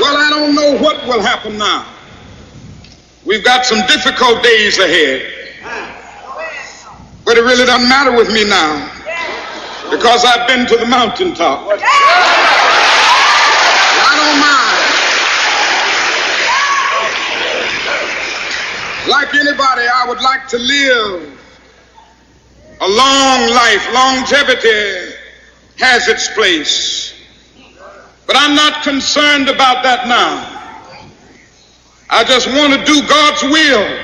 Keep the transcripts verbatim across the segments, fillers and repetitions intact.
Well, I don't know what will happen now. We've got some difficult days ahead. But it really doesn't matter with me now because I've been to the mountaintop. I don't mind. Like anybody, I would like to live a long life. Longevity has its place. But I'm not concerned about that now. I just want to do God's will.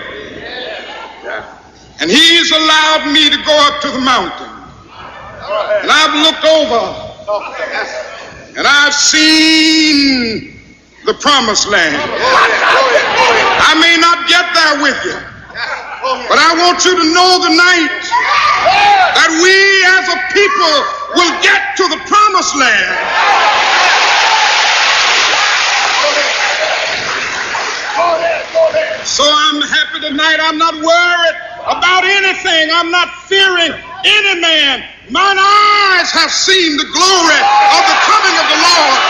And he's allowed me to go up to the mountain. And I've looked over and I've seen the promised land. I may not get there with you, but I want you to know tonight that we as a people will get to the promised land. So I'm happy tonight. I'm not worried about anything. I'm not fearing any man. Mine eyes have seen the glory of the coming of the Lord.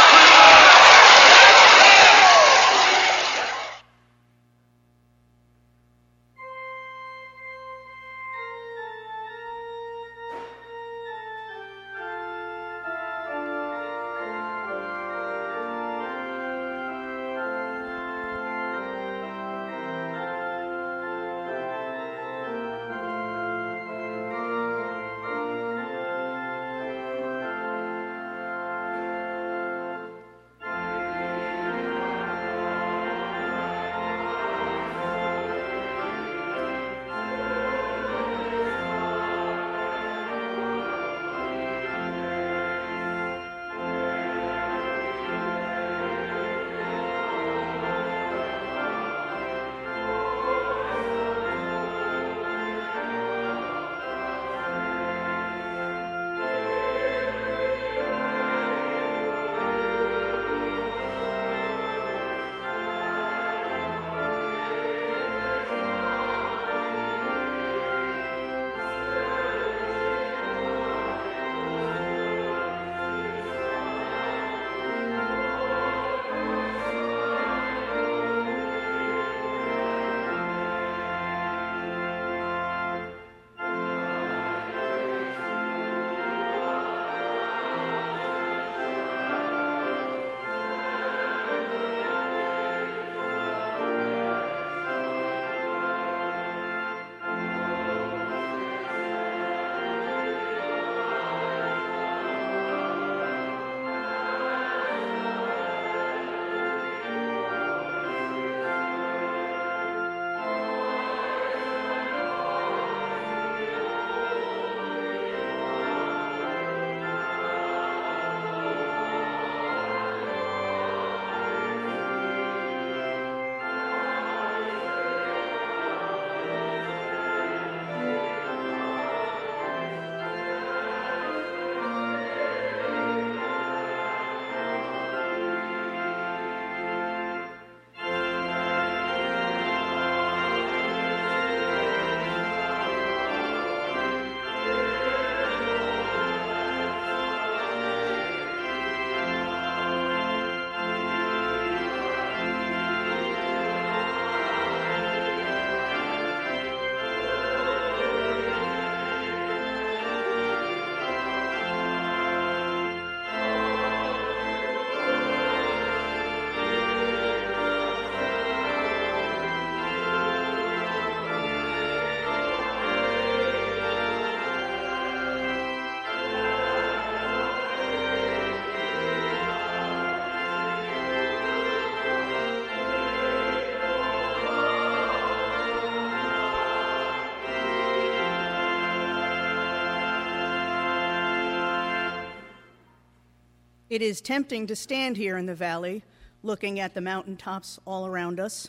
It is tempting to stand here in the valley, looking at the mountaintops all around us.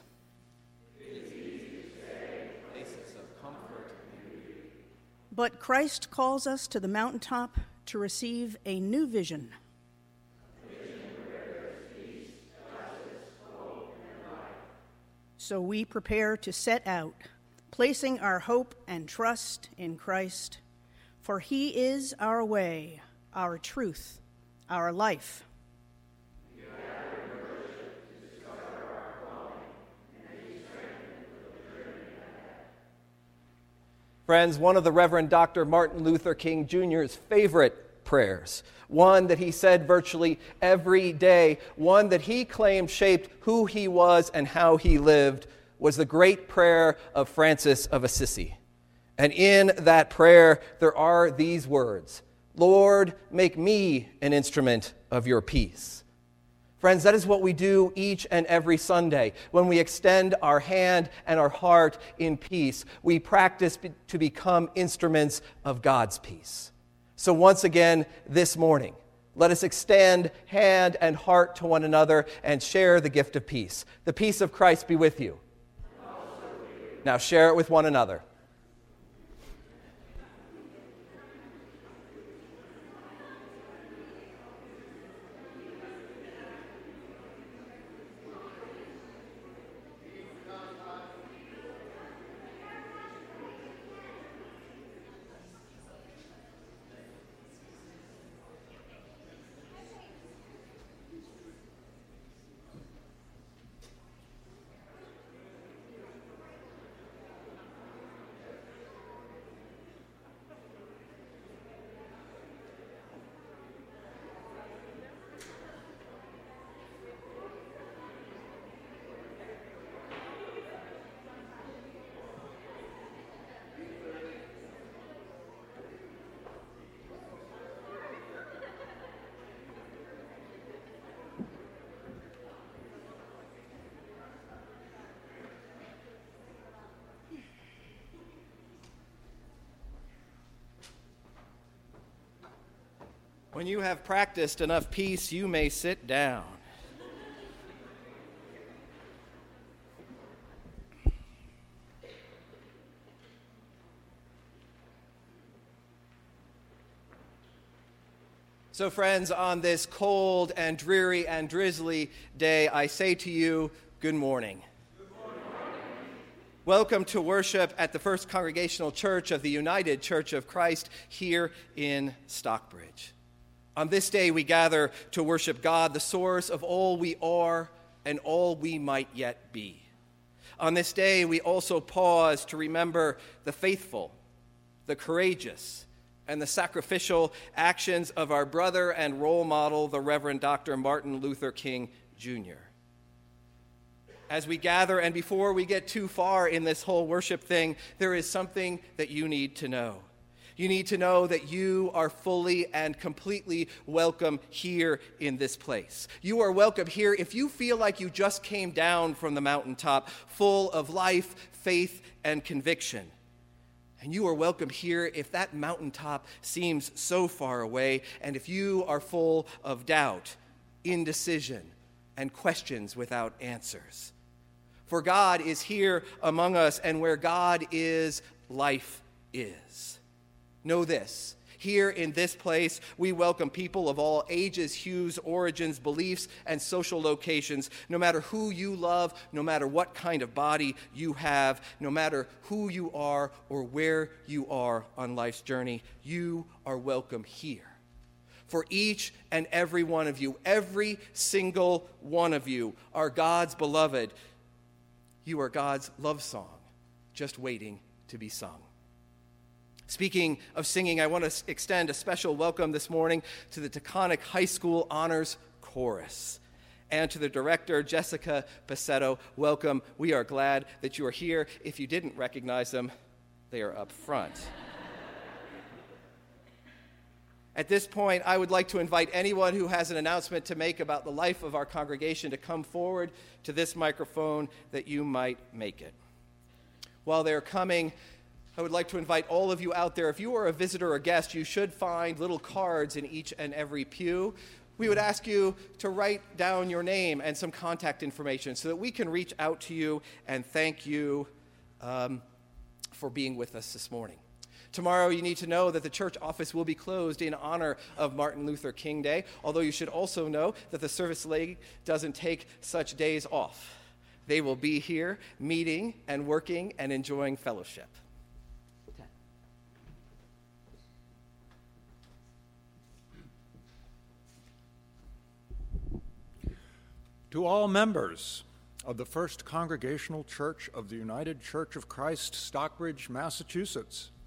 It is easy to say, places of comfort and beauty. But Christ calls us to the mountaintop to receive a new vision. A vision where there is peace, justice, hope, and life. So we prepare to set out, placing our hope and trust in Christ, for he is our way, our truth, our life. We gather in worship Friends, one of the Reverend Doctor Martin Luther King Junior's favorite prayers, one that he said virtually every day, one that he claimed shaped who he was and how he lived, was the great prayer of Francis of Assisi. And in that prayer, there are these words, "Lord, make me an instrument of your peace." Friends, that is what we do each and every Sunday. When we extend our hand and our heart in peace, we practice be- to become instruments of God's peace. So once again, this morning, let us extend hand and heart to one another and share the gift of peace. The peace of Christ be with you. Now share it with one another. When you have practiced enough peace, you may sit down. So, friends, on this cold and dreary and drizzly day, I say to you, good morning. Good morning. Welcome to worship at the First Congregational Church of the United Church of Christ here in Stockbridge. On this day, we gather to worship God, the source of all we are and all we might yet be. On this day, we also pause to remember the faithful, the courageous, and the sacrificial actions of our brother and role model, the Reverend Doctor Martin Luther King Junior As we gather, and before we get too far in this whole worship thing, there is something that you need to know. You need to know that you are fully and completely welcome here in this place. You are welcome here if you feel like you just came down from the mountaintop full of life, faith, and conviction. And you are welcome here if that mountaintop seems so far away, and if you are full of doubt, indecision, and questions without answers. For God is here among us, and where God is, life is. Know this, here in this place, we welcome people of all ages, hues, origins, beliefs, and social locations, no matter who you love, no matter what kind of body you have, no matter who you are or where you are on life's journey, you are welcome here. For each and every one of you, every single one of you are God's beloved. You are God's love song, just waiting to be sung. Speaking of singing, I want to extend a special welcome this morning to the Taconic High School Honors Chorus and to the director, Jessica Pacetto. Welcome. We are glad that you are here. If you didn't recognize them, they are up front. At this point, I would like to invite anyone who has an announcement to make about the life of our congregation to come forward to this microphone that you might make it. While they're coming, I would like to invite all of you out there, if you are a visitor or guest, you should find little cards in each and every pew. We would ask you to write down your name and some contact information so that we can reach out to you and thank you um, for being with us this morning. Tomorrow, you need to know that the church office will be closed in honor of Martin Luther King Day, although you should also know that the Service League doesn't take such days off. They will be here meeting and working and enjoying fellowship. To all members of the First Congregational Church of the United Church of Christ, Stockbridge, Massachusetts,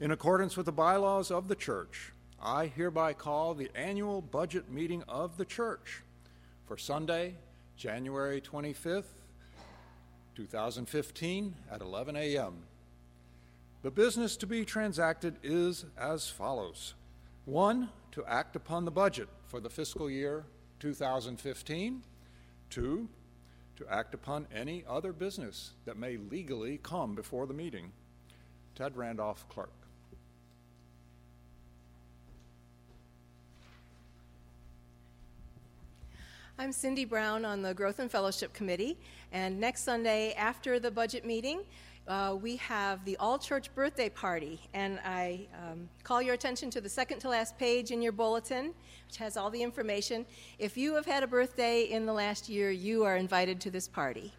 In accordance with the bylaws of the church, I hereby call the annual budget meeting of the church for Sunday, January twenty-fifth, two thousand fifteen at eleven a.m. The business to be transacted is as follows. One, to act upon the budget for the fiscal year two thousand fifteen. Two, to act upon any other business that may legally come before the meeting. Ted Randolph, clerk. I'm Cindy Brown on the Growth and Fellowship Committee, and next Sunday after the budget meeting, uh, we have the all-church birthday party, and I um, call your attention to the second to last page in your bulletin, which has all the information. If you have had a birthday in the last year, you are invited to this party.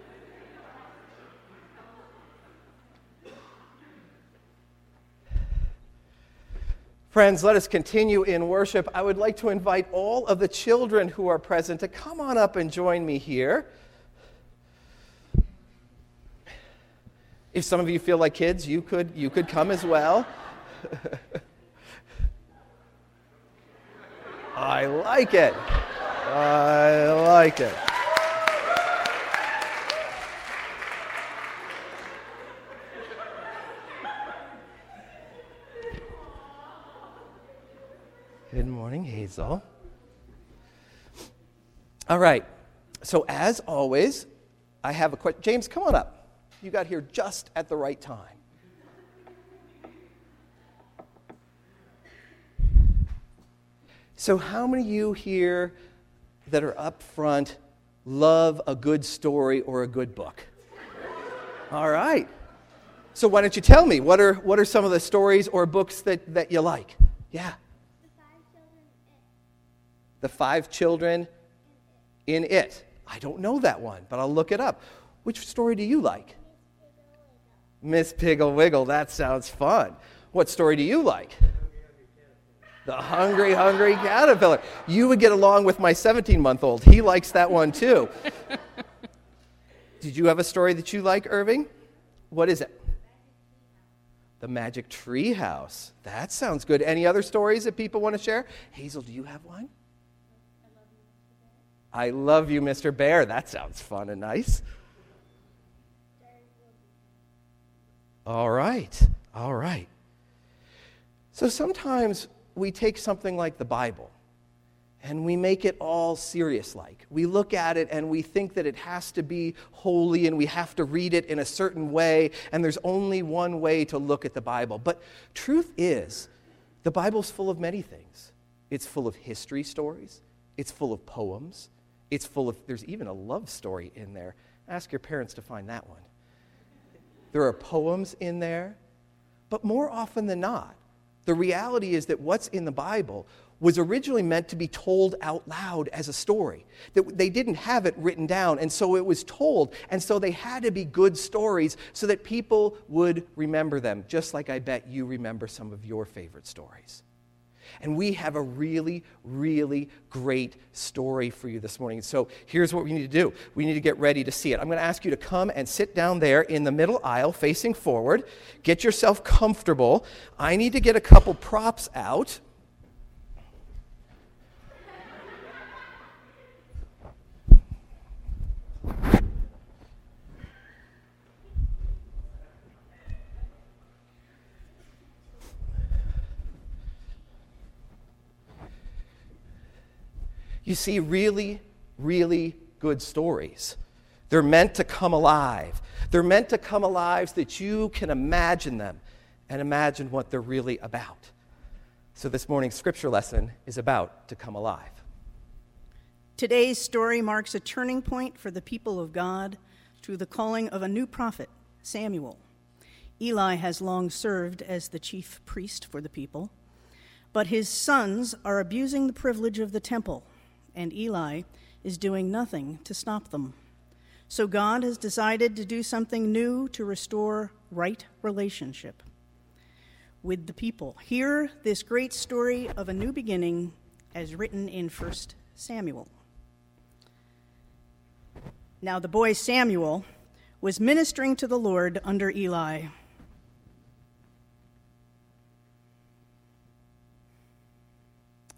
Friends, let us continue in worship. I would like to invite all of the children who are present to come on up and join me here. If some of you feel like kids, you could, you could come as well. I like it. I like it. Good morning, Hazel. All right. So as always, I have a question. James, come on up. You got here just at the right time. So how many of you here that are up front love a good story or a good book? All right. So why don't you tell me, what are what are some of the stories or books that, that you like? Yeah. The Five Children in It. I don't know that one, but I'll look it up. Which story do you like? Miss Piggle Wiggle. That sounds fun. What story do you like? The Hungry, Hungry Caterpillar. You would get along with my seventeen-month-old. He likes that one too. Did you have a story that you like, Irving? What is it? The Magic Tree House. That sounds good. Any other stories that people want to share? Hazel, do you have one? I Love You, Mister Bear. That sounds fun and nice. All right. All right. So sometimes we take something like the Bible and we make it all serious-like. We look at it and we think that it has to be holy and we have to read it in a certain way, and there's only one way to look at the Bible. But truth is, the Bible's full of many things. It's full of history stories. It's full of poems. It's full of, there's even a love story in there. Ask your parents to find that one. There are poems in there. But more often than not, the reality is that what's in the Bible was originally meant to be told out loud as a story. That they didn't have it written down, and so it was told. And so they had to be good stories so that people would remember them, just like I bet you remember some of your favorite stories. And we have a really, really great story for you this morning. So here's what we need to do. We need to get ready to see it. I'm going to ask you to come and sit down there in the middle aisle facing forward. Get yourself comfortable. I need to get a couple props out. You see, really, really good stories. They're meant to come alive. They're meant to come alive so that you can imagine them and imagine what they're really about. So this morning's scripture lesson is about to come alive. Today's story marks a turning point for the people of God through the calling of a new prophet, Samuel. Eli has long served as the chief priest for the people, but his sons are abusing the privilege of the temple, and Eli is doing nothing to stop them. So God has decided to do something new to restore right relationship with the people. Hear this great story of a new beginning as written in First Samuel. Now the boy Samuel was ministering to the Lord under Eli.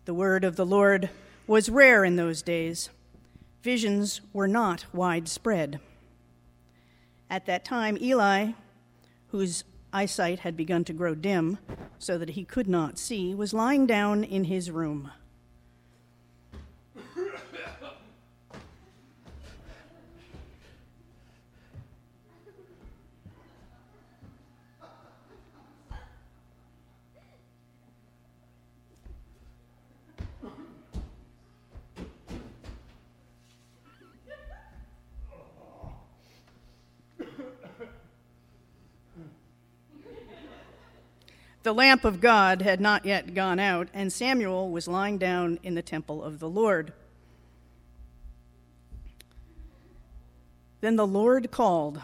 The word of the Lord was rare in those days. Visions were not widespread. At that time, Eli, whose eyesight had begun to grow dim so that he could not see, was lying down in his room. The lamp of God had not yet gone out, and Samuel was lying down in the temple of the Lord. Then the Lord called,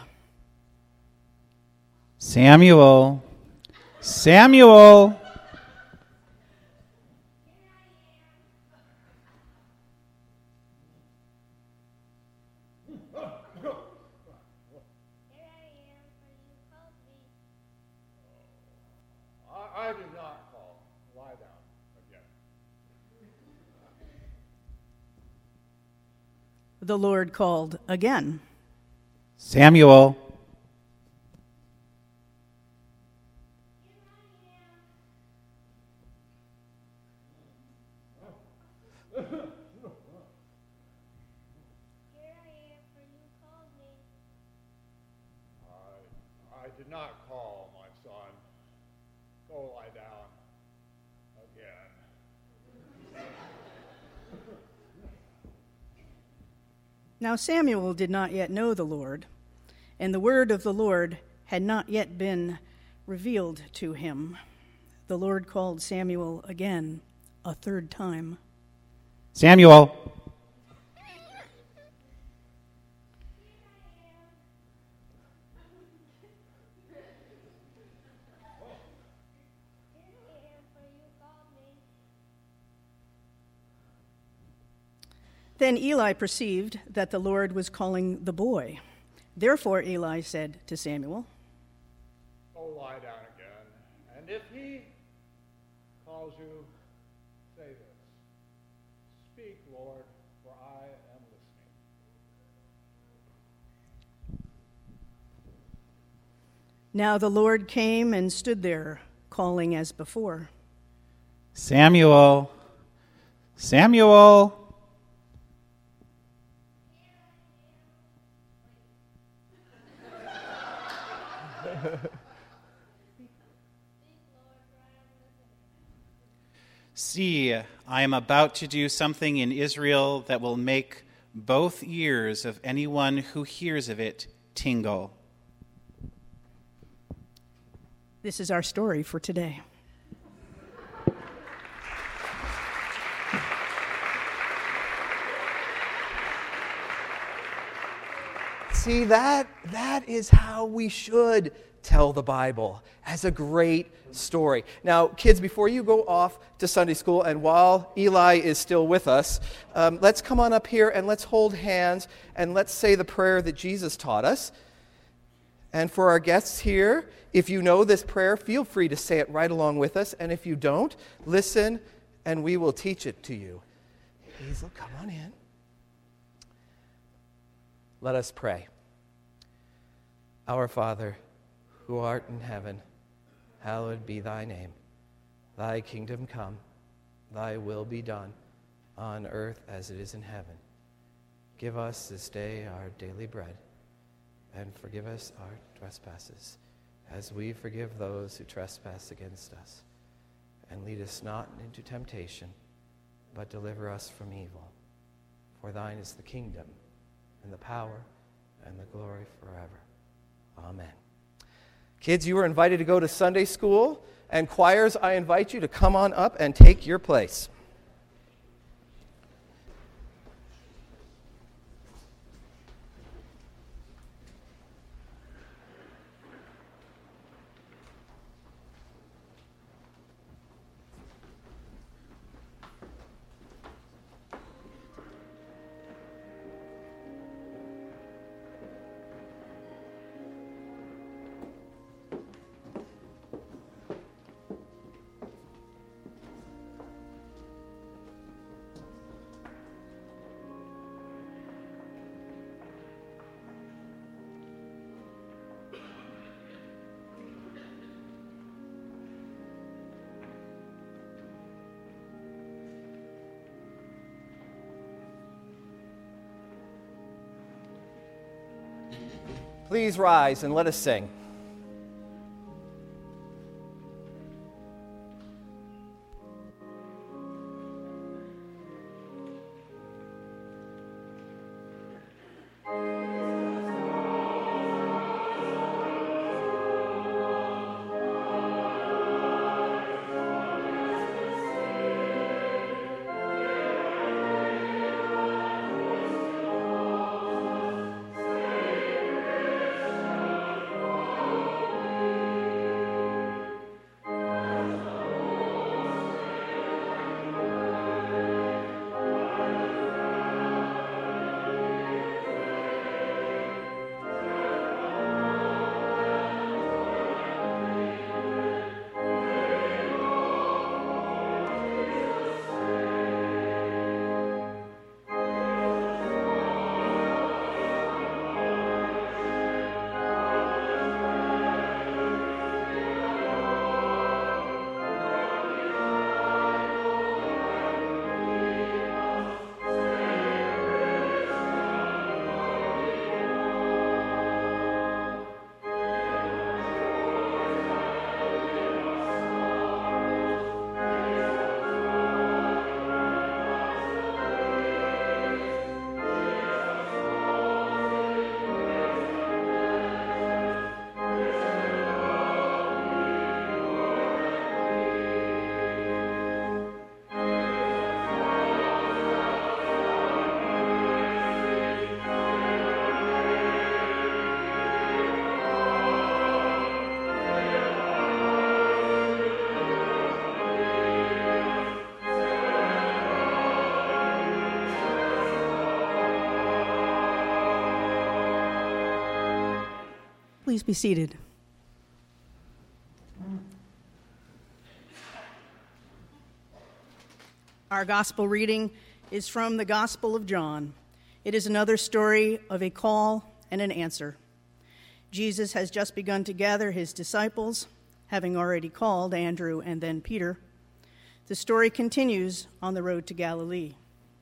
Samuel, Samuel. I did not call. Lie down again. The Lord called again, Samuel. I did not call, my son. Go lie down again. Now Samuel did not yet know the Lord, and the word of the Lord had not yet been revealed to him. The Lord called Samuel again, a third time. Samuel. Then Eli perceived that the Lord was calling the boy. Therefore Eli said to Samuel, Go lie down again, and if he calls you, say this, Speak, Lord, for I am listening. Now the Lord came and stood there, calling as before, Samuel, Samuel. See, I am about to do something in Israel that will make both ears of anyone who hears of it tingle. This is our story for today. See, that that is how we should tell the Bible, as a great story. Now, kids, before you go off to Sunday school, and while Eli is still with us, um, let's come on up here and let's hold hands and let's say the prayer that Jesus taught us. And for our guests here, if you know this prayer, feel free to say it right along with us. And if you don't, listen and we will teach it to you. Hazel, come on in. Let us pray. Our Father, who art in heaven, hallowed be thy name. Thy kingdom come, thy will be done, on earth as it is in heaven. Give us this day our daily bread, and forgive us our trespasses, as we forgive those who trespass against us. And lead us not into temptation, but deliver us from evil. For thine is the kingdom, and the power, and the glory forever. Amen. Kids, you are invited to go to Sunday school, and choirs, I invite you to come on up and take your place. Please rise and let us sing. Please be seated. Our gospel reading is from the Gospel of John. It is another story of a call and an answer. Jesus has just begun to gather his disciples, having already called Andrew and then Peter. The story continues on the road to Galilee.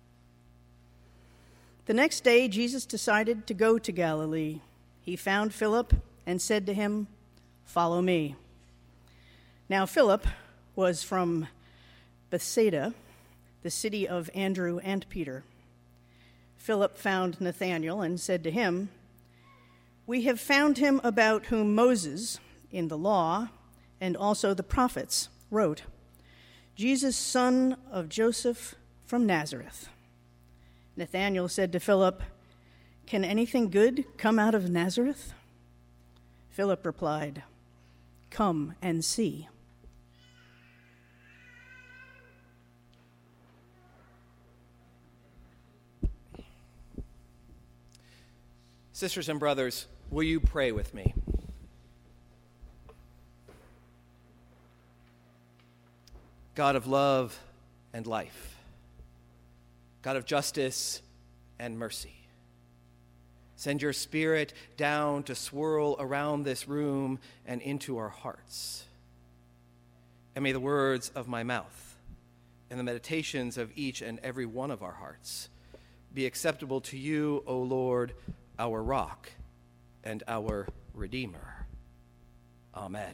The next day, Jesus decided to go to Galilee. He found Philip and said to him, "Follow me." Now Philip was from Bethsaida, the city of Andrew and Peter. Philip found Nathanael and said to him, "We have found him about whom Moses, in the law, and also the prophets, wrote, Jesus, son of Joseph from Nazareth." Nathanael said to Philip, "Can anything good come out of Nazareth?" Philip replied, "Come and see." Sisters and brothers, will you pray with me? God of love and life, God of justice and mercy, send your Spirit down to swirl around this room and into our hearts. And may the words of my mouth and the meditations of each and every one of our hearts be acceptable to you, O Lord, our rock and our Redeemer. Amen.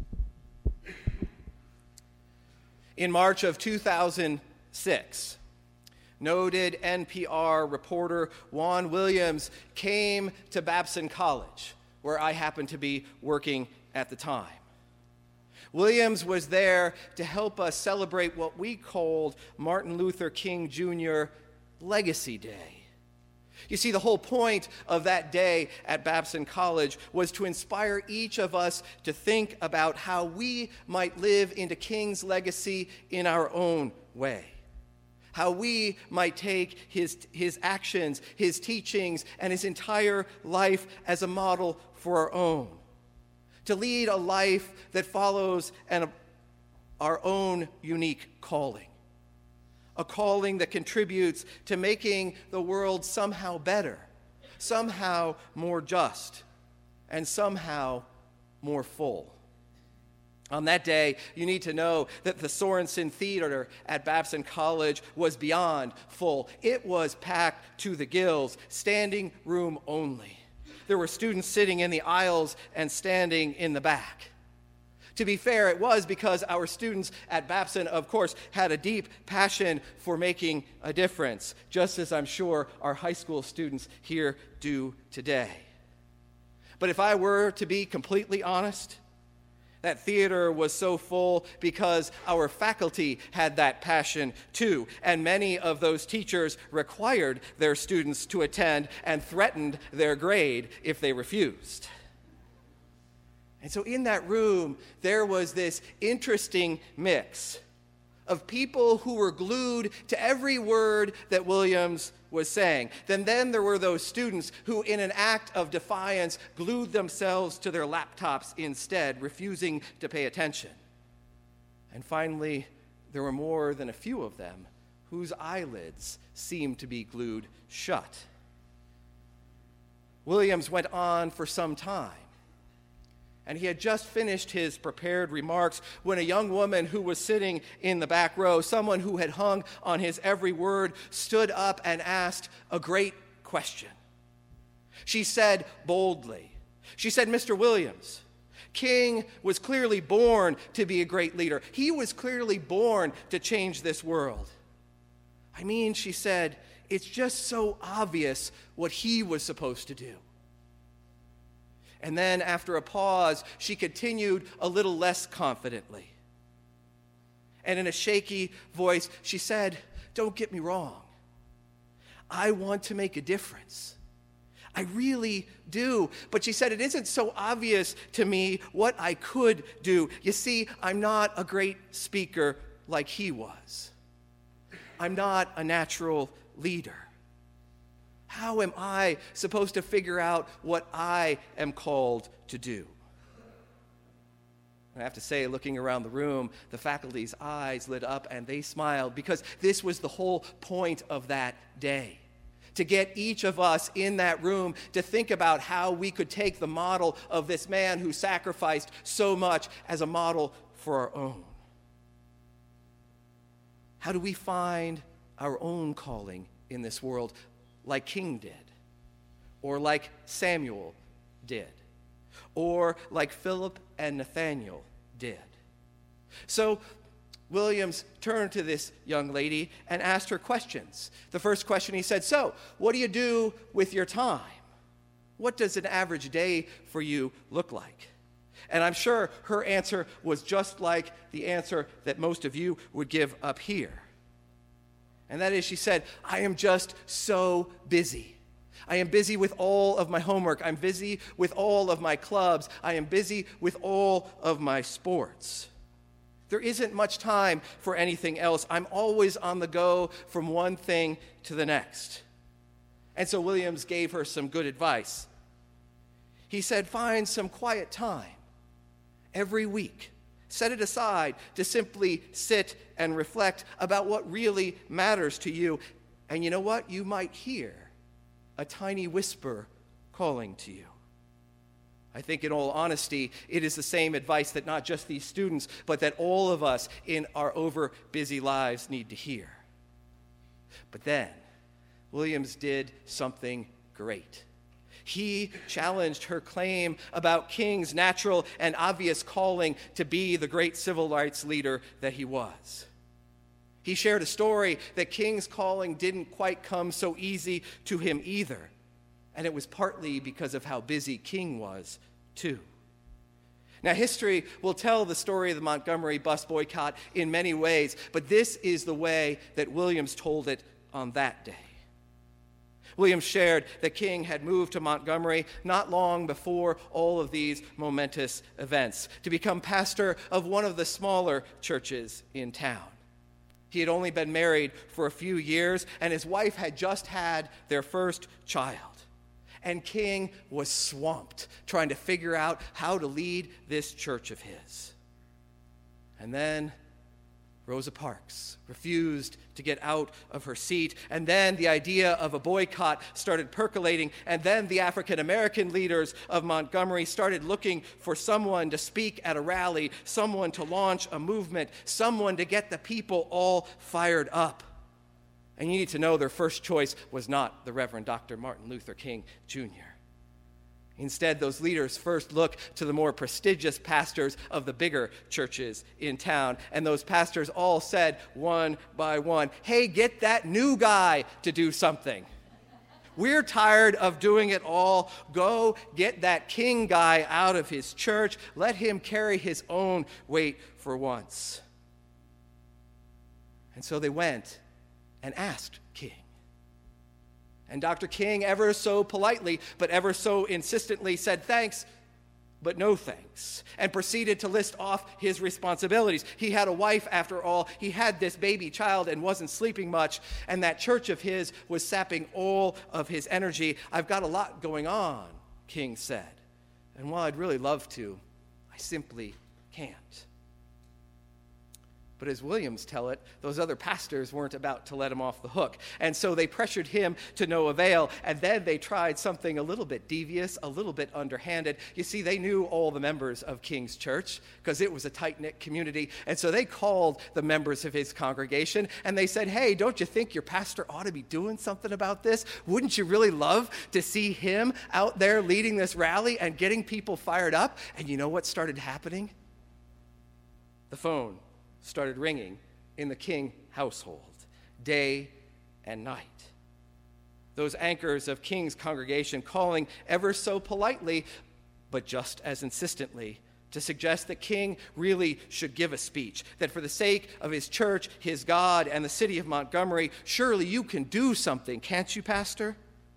In March of two thousand six, noted N P R reporter Juan Williams came to Babson College, where I happened to be working at the time. Williams was there to help us celebrate what we called Martin Luther King Junior Legacy Day. You see, the whole point of that day at Babson College was to inspire each of us to think about how we might live into King's legacy in our own way. How we might take his, his actions, his teachings, and his entire life as a model for our own. To lead a life that follows an, our own unique calling. A calling that contributes to making the world somehow better, somehow more just, and somehow more full. On that day, you need to know that the Sorensen Theater at Babson College was beyond full. It was packed to the gills, standing room only. there were students sitting in the aisles and standing in the back. To be fair, it was because our students at Babson, of course, had a deep passion for making a difference, just as I'm sure our high school students here do today. But if I were to be completely honest, that theater was so full because our faculty had that passion too, and many of those teachers required their students to attend and threatened their grade if they refused. And so in that room, there was this interesting mix of people who were glued to every word that Williams was saying. Then, then there were those students who, in an act of defiance, glued themselves to their laptops instead, refusing to pay attention. And finally, there were more than a few of them whose eyelids seemed to be glued shut. Williams went on for some time. And he had just finished his prepared remarks when a young woman who was sitting in the back row, someone who had hung on his every word, stood up and asked a great question. She said boldly, she said, "Mister Williams, King was clearly born to be a great leader. He was clearly born to change this world. I mean," she said, "it's just so obvious what he was supposed to do." And then, after a pause, she continued a little less confidently. And in a shaky voice, she said, "Don't get me wrong. I want to make a difference. I really do." But she said, "It isn't so obvious to me what I could do. You see, I'm not a great speaker like he was. I'm not a natural leader. How am I supposed to figure out what I am called to do?" I have to say, looking around the room, the faculty's eyes lit up and they smiled, because this was the whole point of that day. To get each of us in that room to think about how we could take the model of this man who sacrificed so much as a model for our own. How do we find our own calling in this world, like King did, or like Samuel did, or like Philip and Nathaniel did? So Williams turned to this young lady and asked her questions. The first question he said, "So, what do you do with your time? What does an average day for you look like?" And I'm sure her answer was just like the answer that most of you would give up here. And that is, she said, "I am just so busy. I am busy with all of my homework. I'm busy with all of my clubs. I am busy with all of my sports. There isn't much time for anything else. I'm always on the go from one thing to the next." And so Williams gave her some good advice. He said, "Find some quiet time every week. Set it aside to simply sit and reflect about what really matters to you. And you know what? You might hear a tiny whisper calling to you." I think, in all honesty, it is the same advice that not just these students, but that all of us in our over-busy lives need to hear. But then, Williams did something great. He challenged her claim about King's natural and obvious calling to be the great civil rights leader that he was. He shared a story that King's calling didn't quite come so easy to him either, and it was partly because of how busy King was, too. Now, history will tell the story of the Montgomery bus boycott in many ways, but this is the way that Williams told it on that day. Williams shared that King had moved to Montgomery not long before all of these momentous events to become pastor of one of the smaller churches in town. He had only been married for a few years, and his wife had just had their first child. And King was swamped trying to figure out how to lead this church of his. And then Rosa Parks refused to get out of her seat, and then the idea of a boycott started percolating, and then the African American leaders of Montgomery started looking for someone to speak at a rally, someone to launch a movement, someone to get the people all fired up. And you need to know their first choice was not the Reverend Doctor Martin Luther King Junior Instead, those leaders first look to the more prestigious pastors of the bigger churches in town. And those pastors all said one by one, "Hey, get that new guy to do something. We're tired of doing it all. Go get that king guy out of his church. Let him carry his own weight for once." And so they went and asked King. And Doctor King, ever so politely, but ever so insistently, said thanks, but no thanks, and proceeded to list off his responsibilities. He had a wife, after all. He had this baby child and wasn't sleeping much, and that church of his was sapping all of his energy. "I've got a lot going on," King said, "and while I'd really love to, I simply can't." But as Williams tell it, those other pastors weren't about to let him off the hook. And so they pressured him to no avail. And then they tried something a little bit devious, a little bit underhanded. You see, they knew all the members of King's church because it was a tight-knit community. And so they called the members of his congregation and they said, "Hey, don't you think your pastor ought to be doing something about this? Wouldn't you really love to see him out there leading this rally and getting people fired up?" And you know what started happening? The phone started ringing in the King household, day and night. Those anchors of King's congregation calling ever so politely, but just as insistently, to suggest that King really should give a speech, that for the sake of his church, his God, and the city of Montgomery, surely you can do something, can't you, Pastor?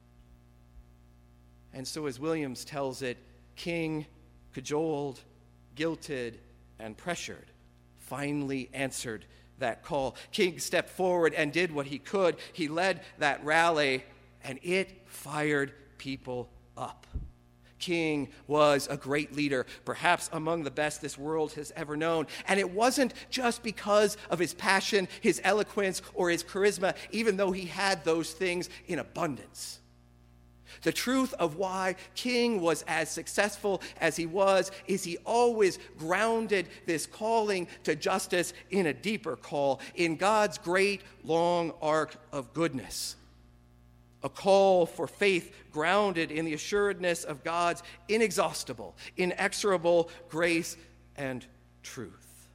And so as Williams tells it, King, cajoled, guilted, and pressured, finally answered that call. King stepped forward and did what he could. He led that rally, and it fired people up. King was a great leader, perhaps among the best this world has ever known. And it wasn't just because of his passion, his eloquence, or his charisma, even though he had those things in abundance. The truth of why King was as successful as he was is he always grounded this calling to justice in a deeper call, in God's great long arc of goodness. A call for faith grounded in the assuredness of God's inexhaustible, inexorable grace and truth.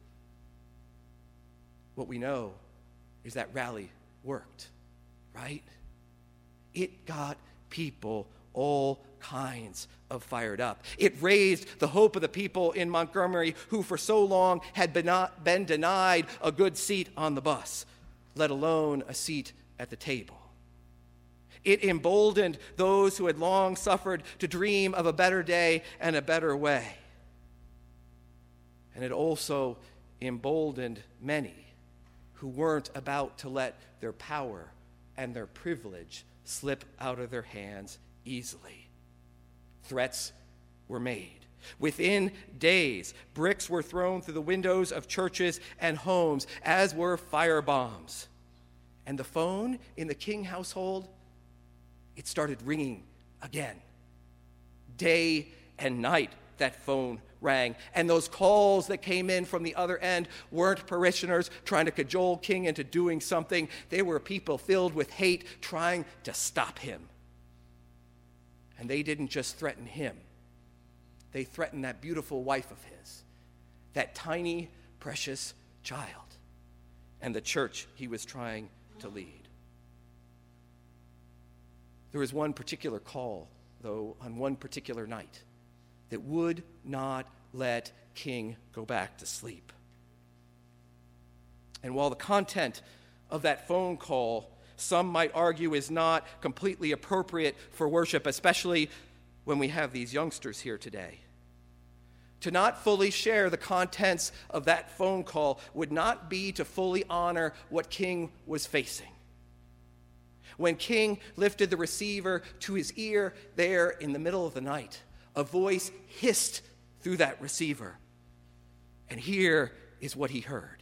What we know is that rally worked, right? It got people all kinds of fired up. It raised the hope of the people in Montgomery who for so long had been, not, been denied a good seat on the bus, let alone a seat at the table. It emboldened those who had long suffered to dream of a better day and a better way. And it also emboldened many who weren't about to let their power and their privilege slip out of their hands easily. Threats were made. Within days, bricks were thrown through the windows of churches and homes, as were firebombs. And the phone in the King household, it started ringing again. Day and night, that phone rang. And those calls that came in from the other end weren't parishioners trying to cajole King into doing something. They were people filled with hate trying to stop him. And they didn't just threaten him. They threatened that beautiful wife of his, that tiny, precious child, and the church he was trying to lead. There was one particular call, though, on one particular night that would not let King go back to sleep. And while the content of that phone call, some might argue, is not completely appropriate for worship, especially when we have these youngsters here today, to not fully share the contents of that phone call would not be to fully honor what King was facing. When King lifted the receiver to his ear there in the middle of the night, a voice hissed through that receiver. And here is what he heard.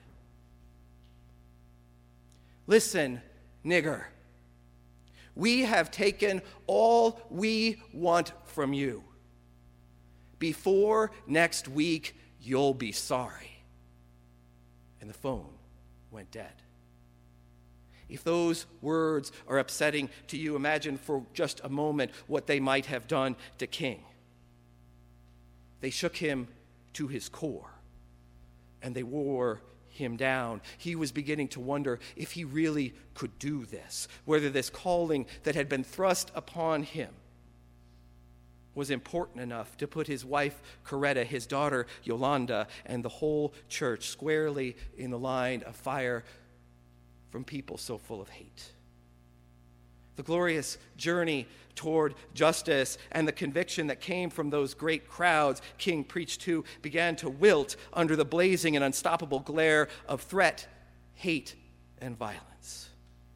"Listen, nigger, we have taken all we want from you. Before next week, you'll be sorry." And the phone went dead. If those words are upsetting to you, imagine for just a moment what they might have done to King. They shook him to his core, and they wore him down. He was beginning to wonder if he really could do this, whether this calling that had been thrust upon him was important enough to put his wife Coretta, his daughter Yolanda, and the whole church squarely in the line of fire from people so full of hate. The glorious journey toward justice and the conviction that came from those great crowds King preached to began to wilt under the blazing and unstoppable glare of threat, hate, and violence.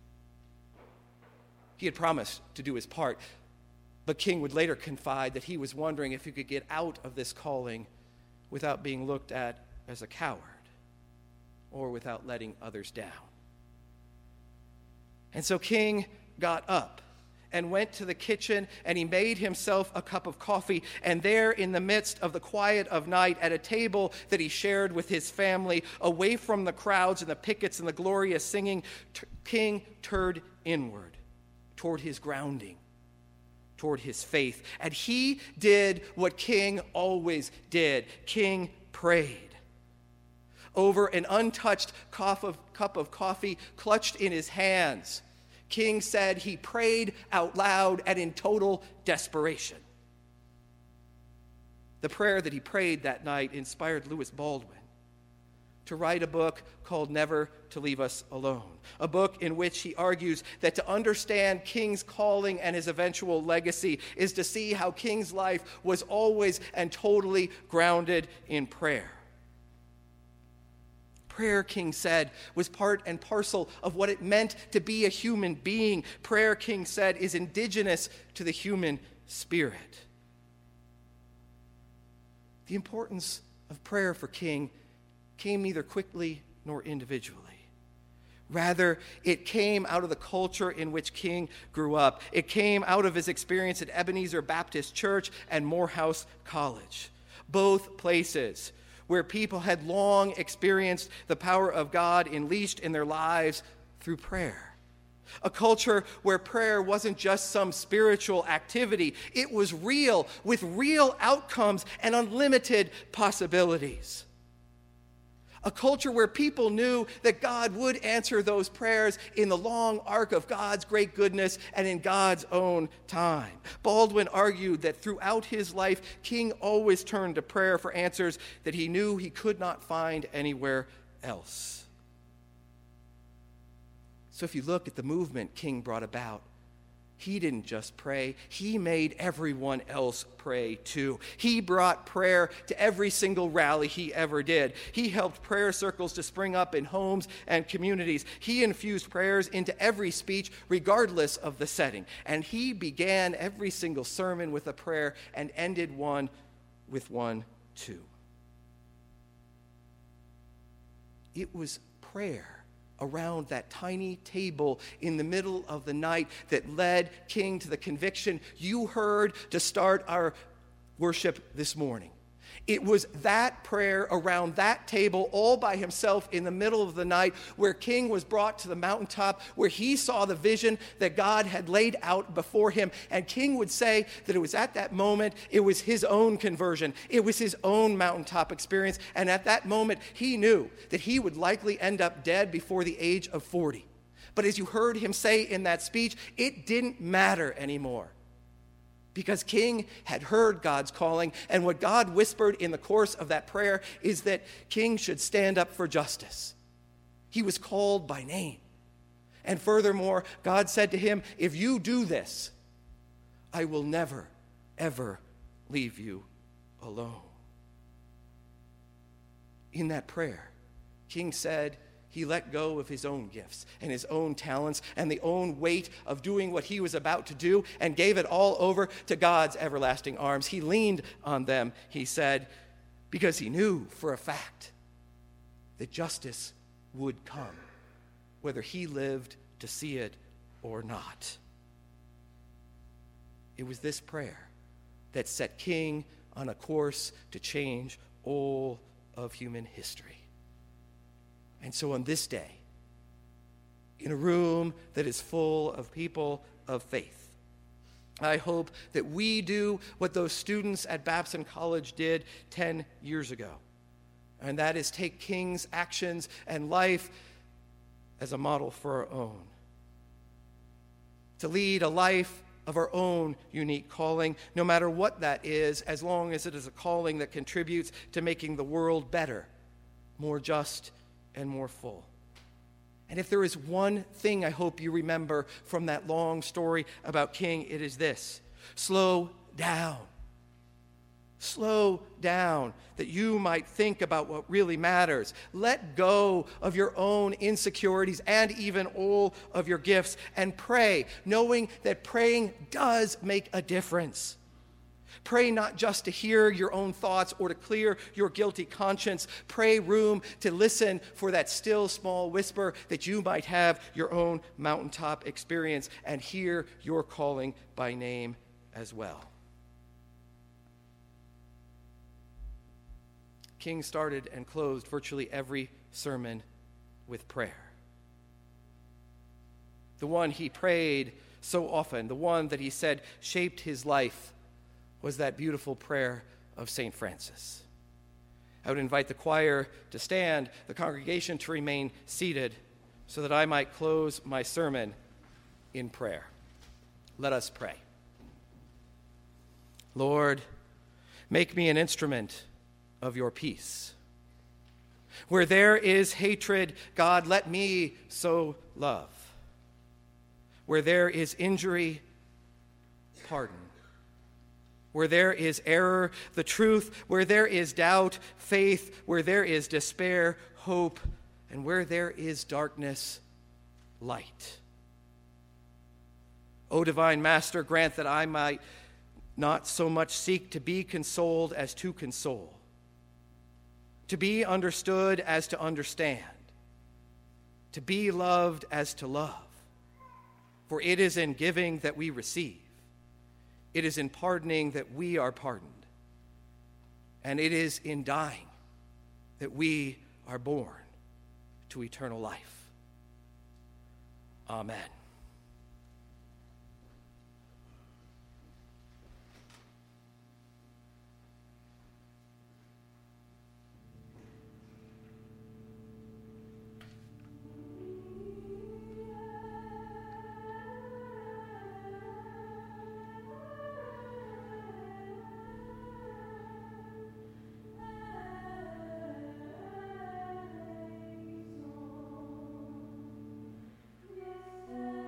He had promised to do his part, but King would later confide that he was wondering if he could get out of this calling without being looked at as a coward or without letting others down. And so King got up and went to the kitchen, and he made himself a cup of coffee. And there, in the midst of the quiet of night, at a table that he shared with his family, away from the crowds and the pickets and the glorious singing, t- King turned inward toward his grounding, toward his faith. And he did what King always did. King prayed. Over an untouched cup of, cup of coffee clutched in his hands, King said he prayed out loud and in total desperation. The prayer that he prayed that night inspired Lewis Baldwin to write a book called Never to Leave Us Alone, a book in which he argues that to understand King's calling and his eventual legacy is to see how King's life was always and totally grounded in prayer. Prayer, King said, was part and parcel of what it meant to be a human being. Prayer, King said, is indigenous to the human spirit. The importance of prayer for King came neither quickly nor individually. Rather, it came out of the culture in which King grew up. It came out of his experience at Ebenezer Baptist Church and Morehouse College, both places where people had long experienced the power of God unleashed in their lives through prayer. A culture where prayer wasn't just some spiritual activity. It was real, with real outcomes and unlimited possibilities. A culture where people knew that God would answer those prayers in the long arc of God's great goodness and in God's own time. Baldwin argued that throughout his life, King always turned to prayer for answers that he knew he could not find anywhere else. So if you look at the movement King brought about, he didn't just pray, he made everyone else pray too. He brought prayer to every single rally he ever did. He helped prayer circles to spring up in homes and communities. He infused prayers into every speech, regardless of the setting. And he began every single sermon with a prayer and ended one with one too. It was prayer around that tiny table in the middle of the night that led King to the conviction you heard to start our worship this morning. It was that prayer around that table all by himself in the middle of the night where King was brought to the mountaintop, where he saw the vision that God had laid out before him. And King would say that it was at that moment, it was his own conversion. It was his own mountaintop experience. And at that moment, he knew that he would likely end up dead before the age of forty. But as you heard him say in that speech, it didn't matter anymore. Because King had heard God's calling, and what God whispered in the course of that prayer is that King should stand up for justice. He was called by name. And furthermore, God said to him, if you do this, I will never, ever leave you alone. In that prayer, King said, he let go of his own gifts and his own talents and the own weight of doing what he was about to do and gave it all over to God's everlasting arms. He leaned on them, he said, because he knew for a fact that justice would come, whether he lived to see it or not. It was this prayer that set King on a course to change all of human history. And so on this day, in a room that is full of people of faith. I hope that we do what those students at Babson College did ten years ago, and that is take King's actions and life as a model for our own. To lead a life of our own unique calling, no matter what that is, as long as it is a calling that contributes to making the world better, more just, and more full. And if there is one thing I hope you remember from that long story about King, it is this: slow down. Slow down, that you might think about what really matters. Let go of your own insecurities and even all of your gifts, and pray, knowing that praying does make a difference. Pray not just to hear your own thoughts or to clear your guilty conscience. Pray room to listen for that still small whisper that you might have your own mountaintop experience and hear your calling by name as well. King started and closed virtually every sermon with prayer. The one he prayed so often, the one that he said shaped his life, was that beautiful prayer of Saint Francis. I would invite the choir to stand, the congregation to remain seated, so that I might close my sermon in prayer. Let us pray. Lord, make me an instrument of your peace. Where there is hatred, God, let me sow love. Where there is injury, pardon. Where there is error, the truth. Where there is doubt, faith. Where there is despair, hope. And where there is darkness, light. O divine Master, grant that I might not so much seek to be consoled as to console, to be understood as to understand, to be loved as to love. For it is in giving that we receive. It is in pardoning that we are pardoned. And it is in dying that we are born to eternal life. Amen. Yes,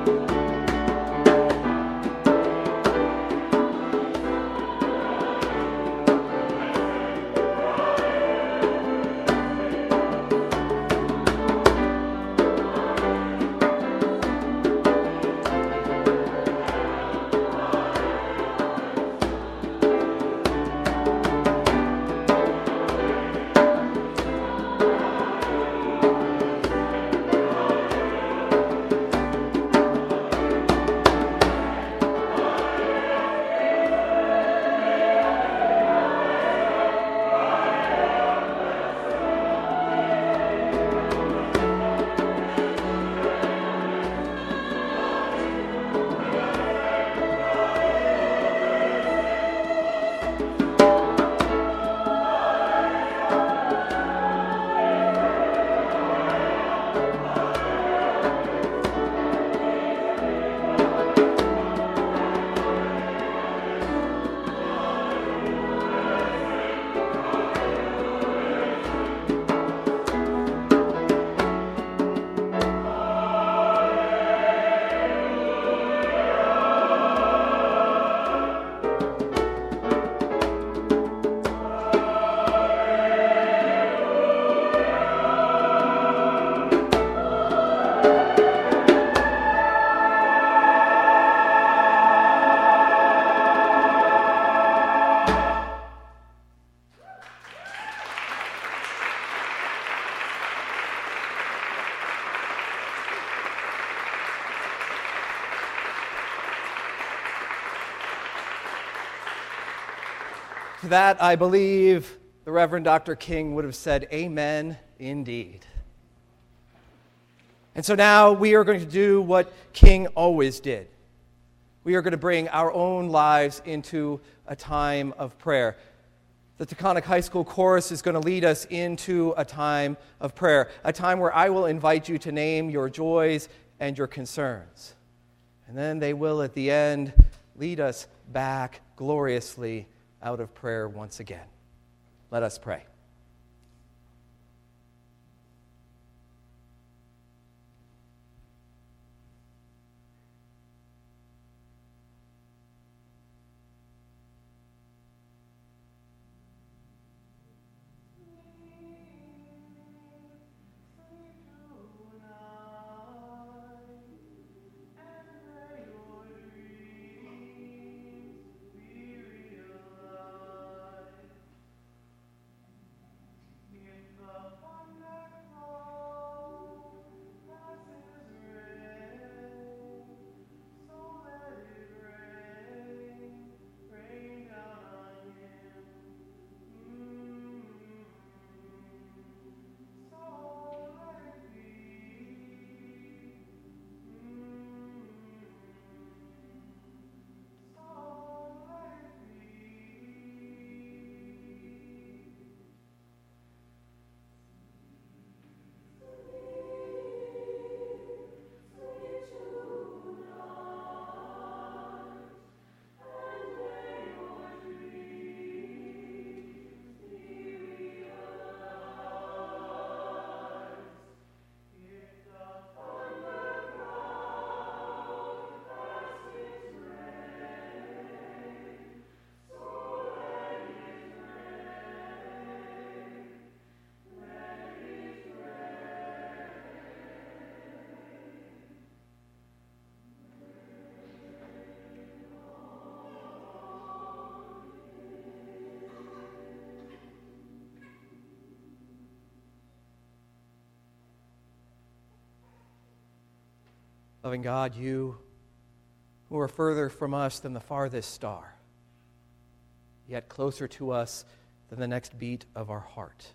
To that, I believe the Reverend Doctor King would have said, "Amen, indeed." And so now we are going to do what King always did. We are going to bring our own lives into a time of prayer. The Taconic High School Chorus is going to lead us into a time of prayer, a time where I will invite you to name your joys and your concerns. And then they will, at the end, lead us back gloriously out of prayer once again. Let us pray. Loving God, you who are further from us than the farthest star, yet closer to us than the next beat of our heart.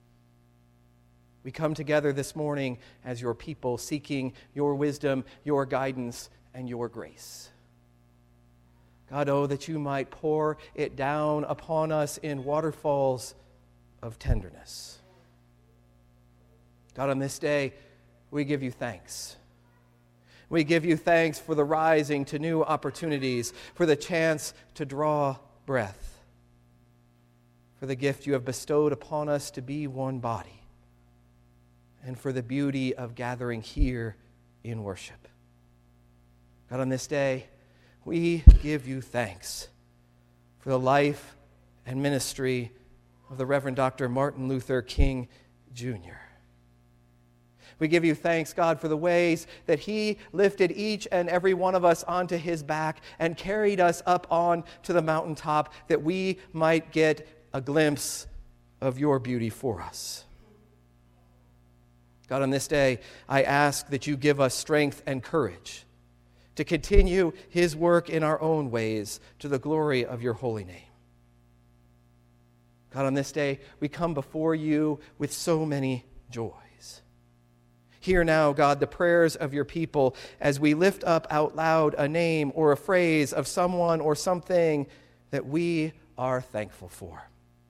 We come together this morning as your people, seeking your wisdom, your guidance, and your grace. God, oh, that you might pour it down upon us in waterfalls of tenderness. God, on this day, we give you thanks. We give you thanks for the rising to new opportunities, for the chance to draw breath, for the gift you have bestowed upon us to be one body, and for the beauty of gathering here in worship. God, on this day, we give you thanks for the life and ministry of the Reverend Doctor Martin Luther King, Junior We give you thanks, God, for the ways that he lifted each and every one of us onto his back and carried us up on to the mountaintop that we might get a glimpse of your beauty for us. God, on this day, I ask that you give us strength and courage to continue his work in our own ways to the glory of your holy name. God, on this day, we come before you with so many joys. Hear now, God, the prayers of your people as we lift up out loud a name or a phrase of someone or something that we are thankful for.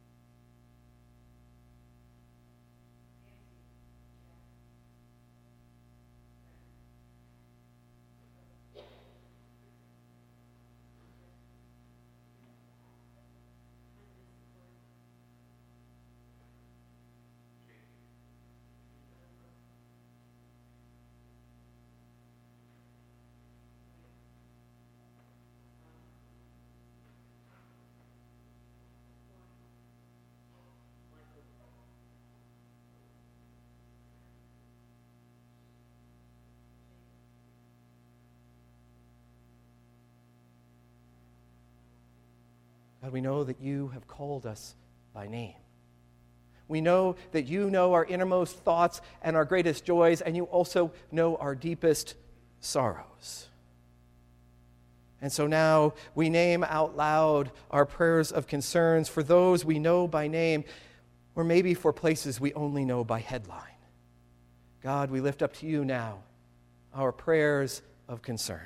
God, we know that you have called us by name. We know that you know our innermost thoughts and our greatest joys, and you also know our deepest sorrows. And so now we name out loud our prayers of concerns for those we know by name, or maybe for places we only know by headline. God, we lift up to you now our prayers of concern.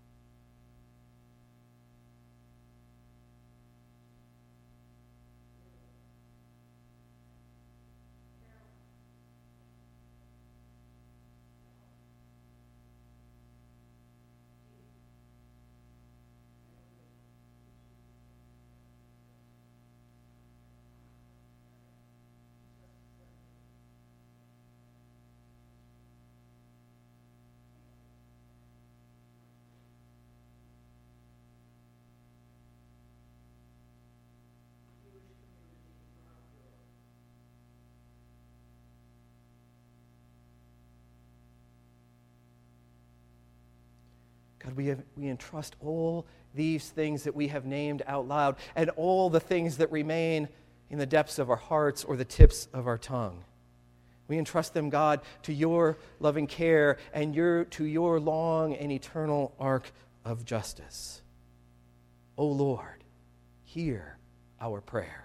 God, we, have, we entrust all these things that we have named out loud and all the things that remain in the depths of our hearts or the tips of our tongue. We entrust them, God, to your loving care and your, to your long and eternal arc of justice. O Lord, hear our prayer.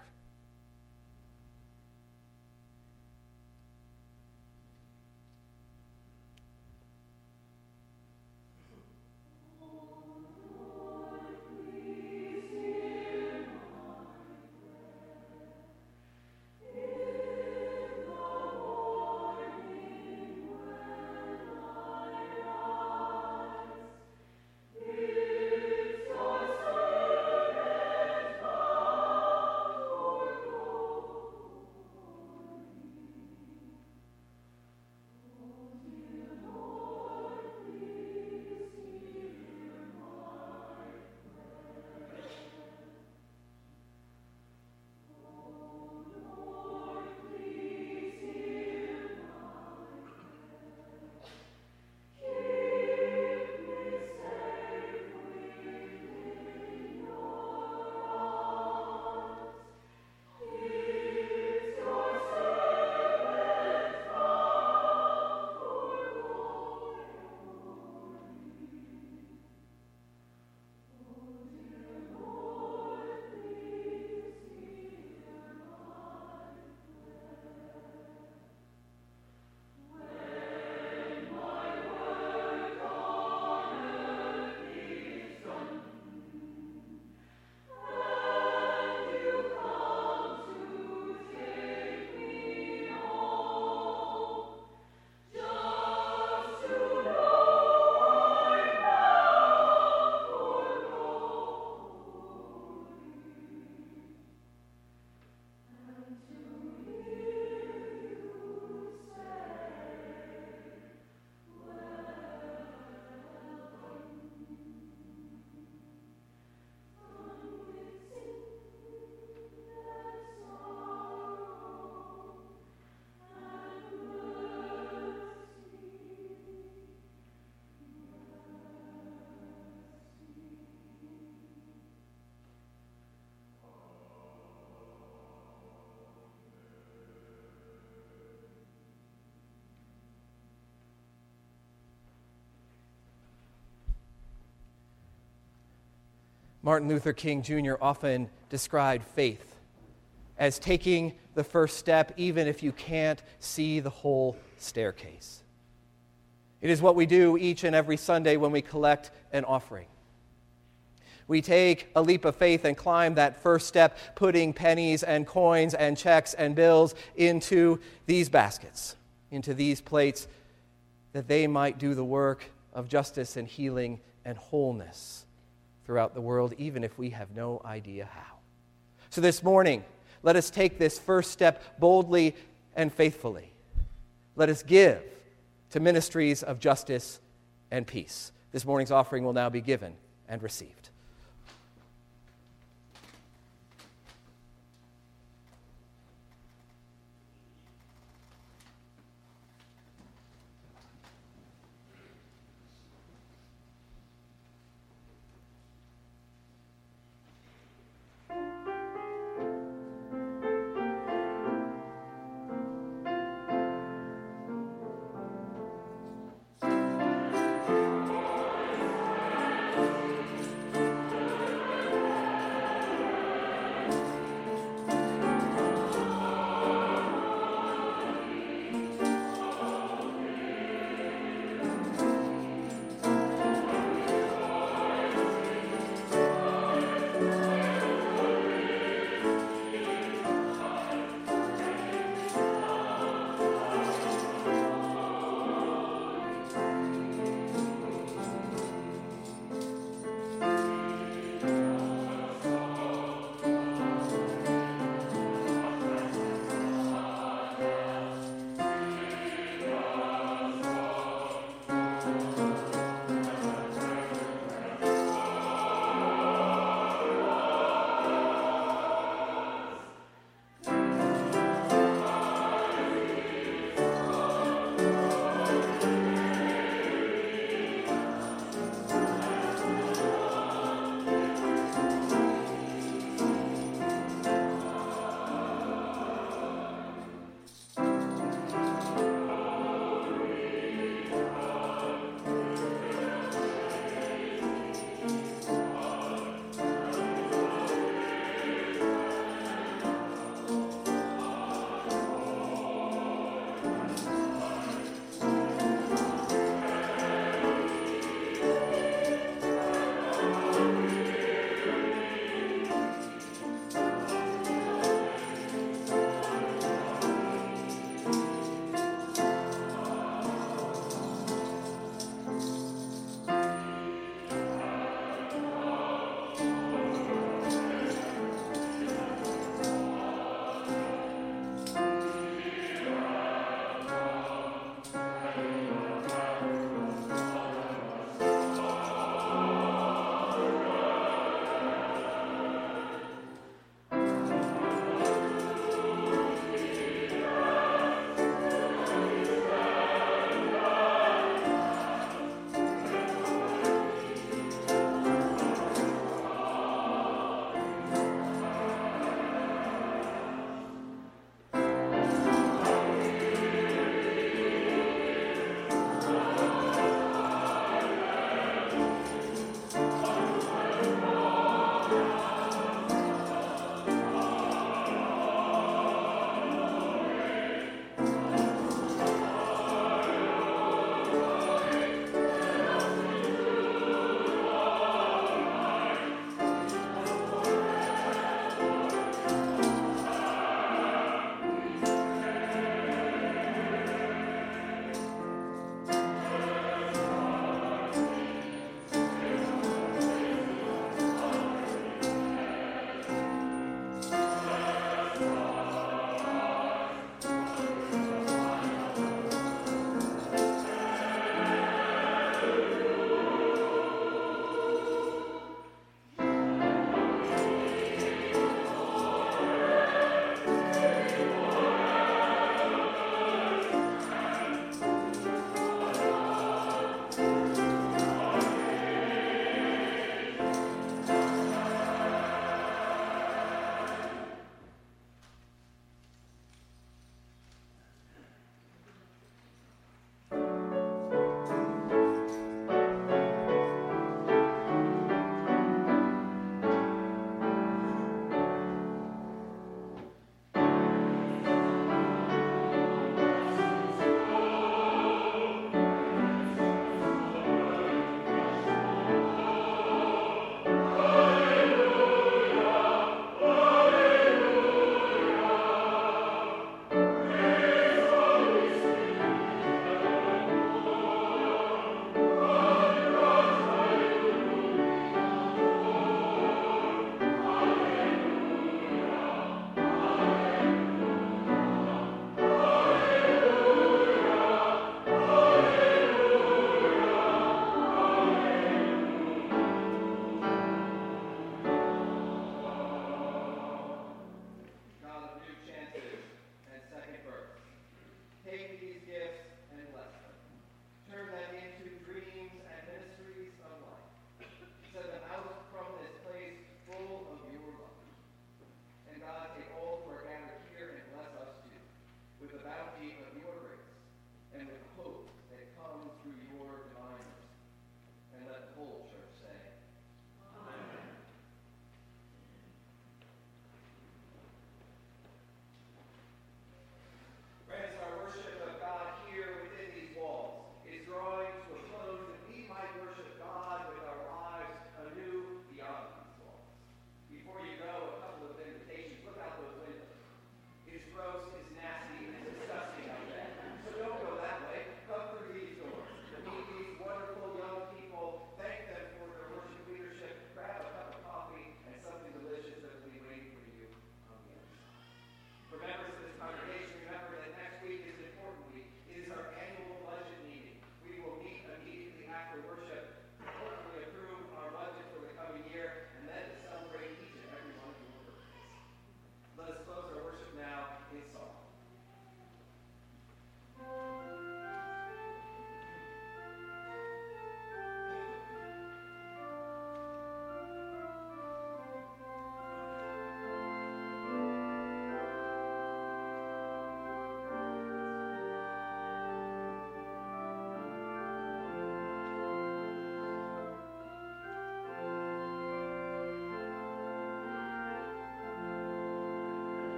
Martin Luther King Junior often described faith as taking the first step even if you can't see the whole staircase. It is what we do each and every Sunday when we collect an offering. We take a leap of faith and climb that first step, putting pennies and coins and checks and bills into these baskets, into these plates, that they might do the work of justice and healing and wholeness throughout the world, even if we have no idea how. So this morning, let us take this first step boldly and faithfully. Let us give to ministries of justice and peace. This morning's offering will now be given and received.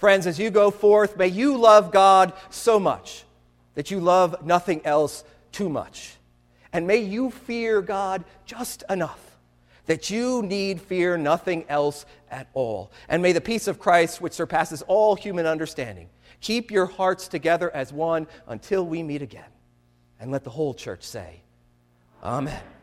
Friends, as you go forth, may you love God so much that you love nothing else too much. And may you fear God just enough that you need fear nothing else at all. And may the peace of Christ, which surpasses all human understanding, keep your hearts together as one until we meet again. And let the whole church say, Amen.